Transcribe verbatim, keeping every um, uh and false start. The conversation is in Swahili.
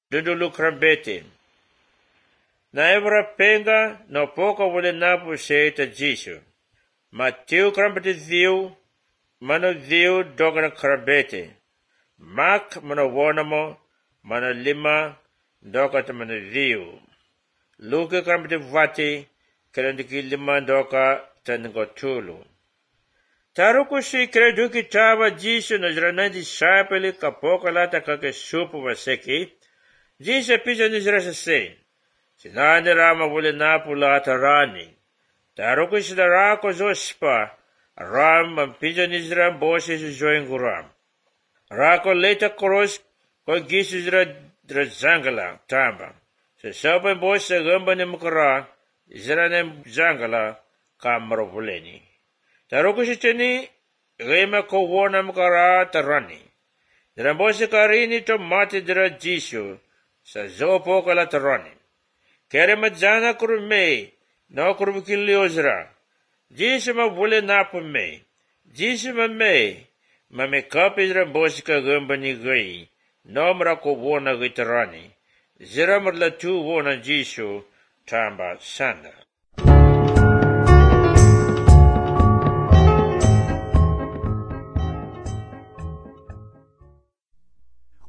dudulu krambete. Na evra penga no poka wale napu seita Jisu. Ma tiu krambete dhiu, mano dhiu dogana krambete. Mak mano wonamo, mano lima, doka mano dhiu. Luke krambete vati, kerendiki lima doka tango tulu. Taruku si kreduki tawa Jisu na zranadi sapeli kapoka lata kake supu waseki. Jisu pisa nizrasa se. Sinani rama wule napu lata rani. Taruku si darako zospa. Ram pisa nizra bosi si zoinguram. Rako leta koros ko gisu zra zangala tamba. Se sopa bosi gamba ni mukara. Zra ne zangala kamaro wuleni. Taruku si cheni gema ko wona mukara tarani. Drambosi karini to mati dra Jisu. Sa zopo kala tarani. Kere majana kurume. No kurubukili ozra. Jisu ma wule napu me. Jisu ma me. Ma me kapi drambosi ka gamba ni gai. No mra ko wona gai tarani. Zira marla tu wona Jisu tamba sana.